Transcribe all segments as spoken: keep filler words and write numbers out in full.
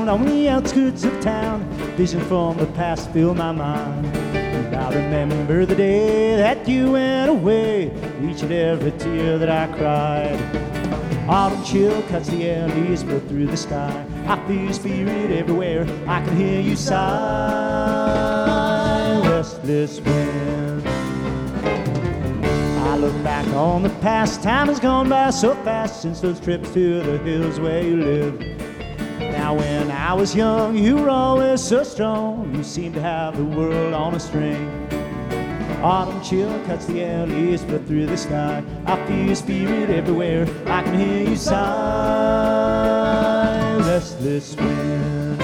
around on the outskirts of town. Vision from the past fill my mind. And I remember the day that you went away, each and every tear that I cried. Autumn chill cuts the air, leaves blow through the sky. I feel your spirit everywhere, I can hear you sigh. Restless wind. I look back on the past, time has gone by so fast since those trips to the hills where you lived. Now when I was young, you were always so strong. You seemed to have the world on a string. Autumn chill cuts the air, leaves blow through the sky. I feel your spirit everywhere, I can hear you sigh. Restless wind.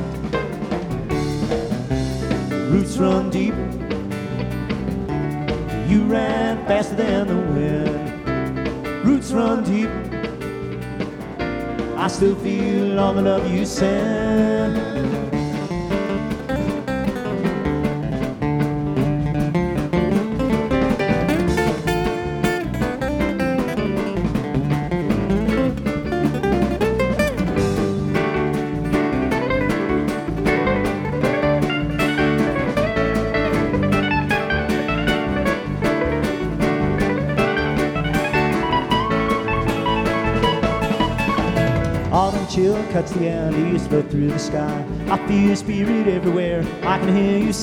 Roots run deep, you ran faster than the wind. Roots run deep, I still feel all the love you send. Autumn chill cuts the air, leaves blow through the sky. I feel your spirit everywhere, I can hear you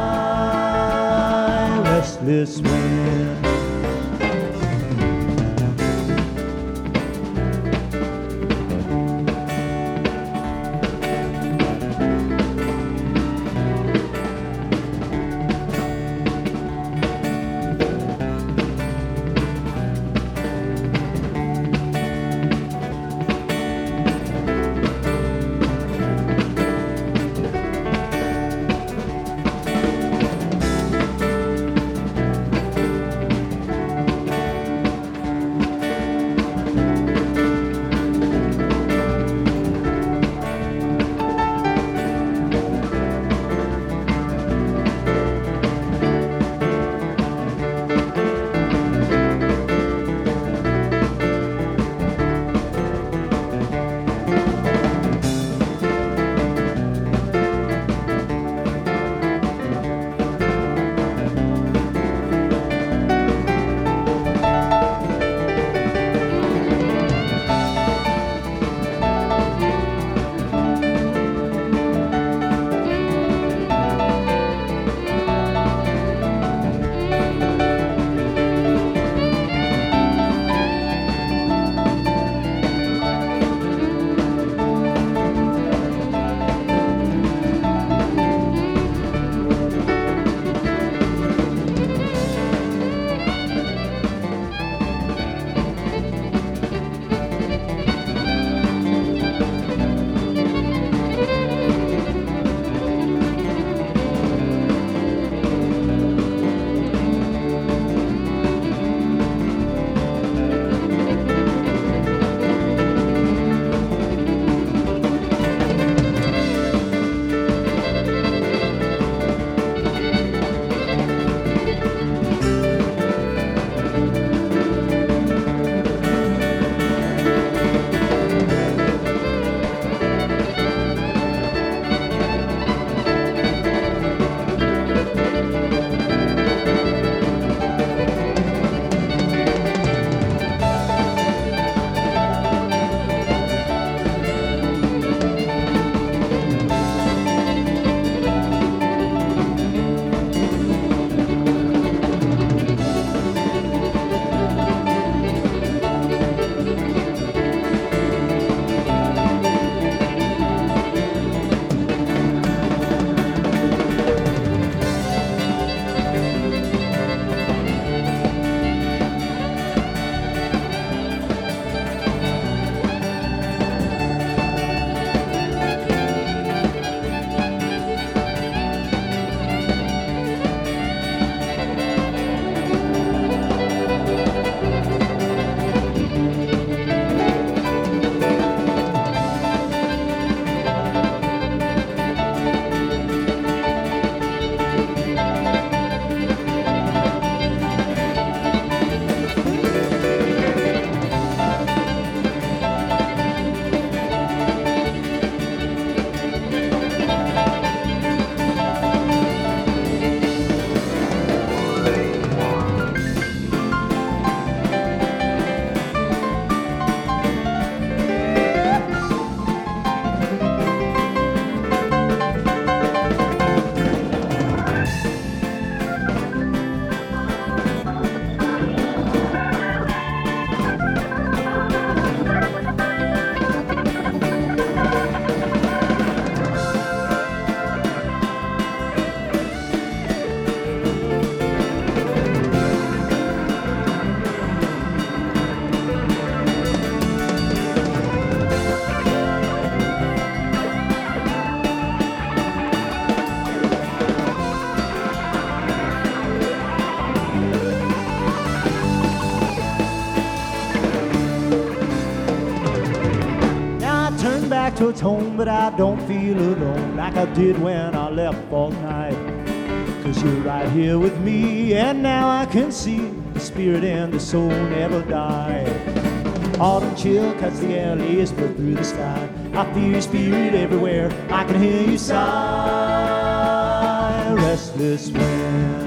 sigh. Restless wind. towards home, but I don't feel alone like I did when I left for the night. Cause you're right here with me, and now I can see the spirit and the soul never die. Autumn chill cuts the air, lays split through the sky. I feel your spirit everywhere, I can hear you sigh. Restless wind.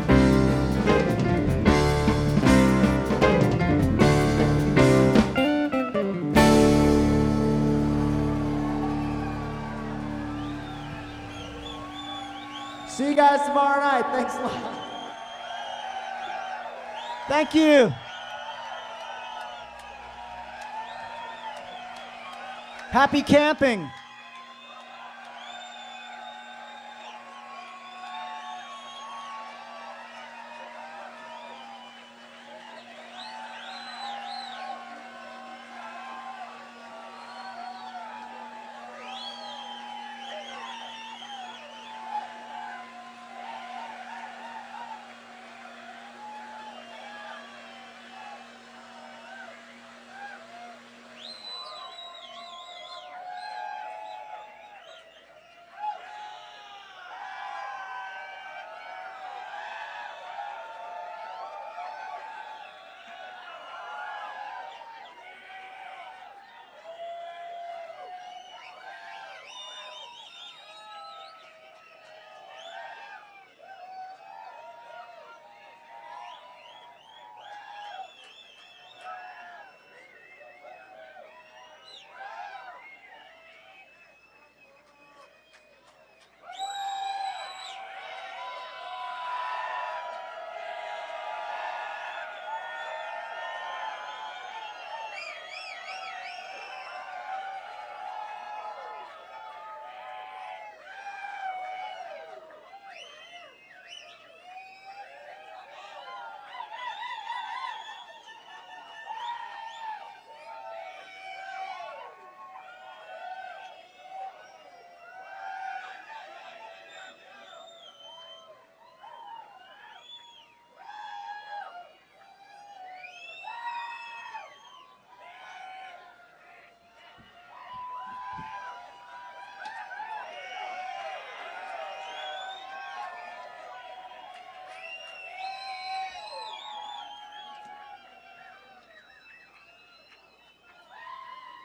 See you guys tomorrow night. Thanks a lot. Thank you. Happy camping.